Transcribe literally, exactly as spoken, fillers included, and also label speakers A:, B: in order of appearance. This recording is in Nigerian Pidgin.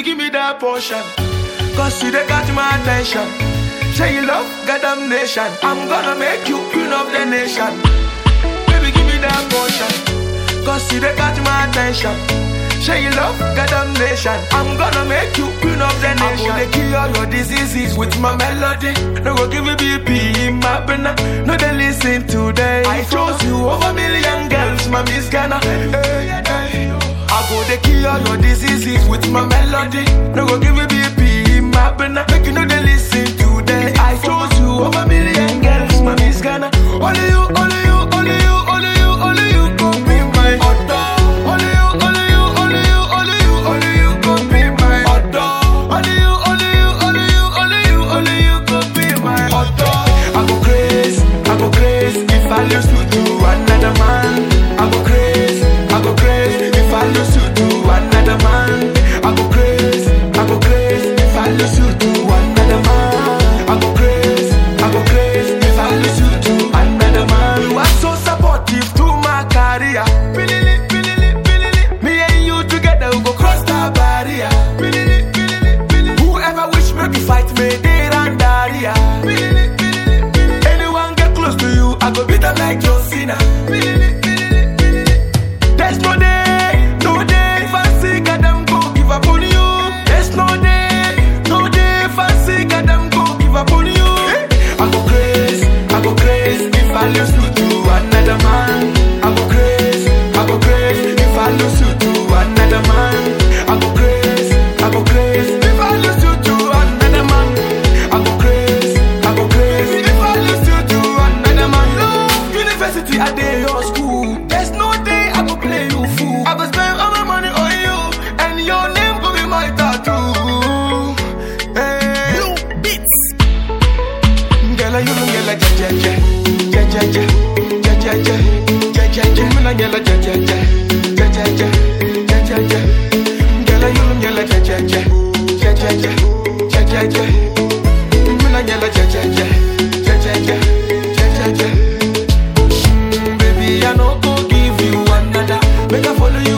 A: Baby, give me that portion. Cause you they got my attention. Say you love, got damnation. I'm gonna make you queen of the nation. Baby, give me that portion. Cause you they got my attention. Say you love, got damnation. I'm gonna make you queen of the nation. I'm gonna cure all your diseases with my melody. No go give me B P in my banana. No they listen today. I chose you over a million girls, my Miss Ghana. Hey, hey. I go to cure all your diseases with my melody. No go give me B P in my banana. Make you know they listen today. I chose you over a million girls, my Miss Ghana. Only you, only you, only you, only you, only you go be my author. Only you, only you, only you, only you, only you go be my author. Only you, only you, only you, only you, only you go be my author. I go crazy, I go crazy if I lose you to another man. I go crazy, I go crazy if I lose you to another man. I go crazy, I go crazy if I lose you to another man. I go crazy, I go crazy if I lose you to another man. You are so supportive to my career. Bilili, bilili, bilili. Me and you together we go cross the barrier. Bilili, bilili, bilili. Whoever wish me to fight me, they run barrier. Bilili, bilili, bilili. Anyone get close to you, I go beat them like John Cena. Bilili, bilili, bilili. There's no day, no day fancy, got them go give up on you. There's no day, no day fancy, got them go give up on you. I go crazy, I go crazy if I lose you to another man. I go crazy, I go crazy if I lose you to another man. I go crazy, I go crazy if I lose you to another man. I go crazy, I go crazy if I lose you to another man. No, university I day your school. There's no day I go play you fool. I go spend all my money on you, and your name go be my tattoo. Hey, you beats. Girl, you know girl like ja ja ja ja ja ja ja ja ja ja ja. Me na girl like ja ja ja ja ja ja ja ja ja. Girl, you know girl like ja ja ja ja ja ja ja ja. Me na girl like ja ja ja ja ja ja ja ja ja. Baby, I no go give you another. Make I follow you.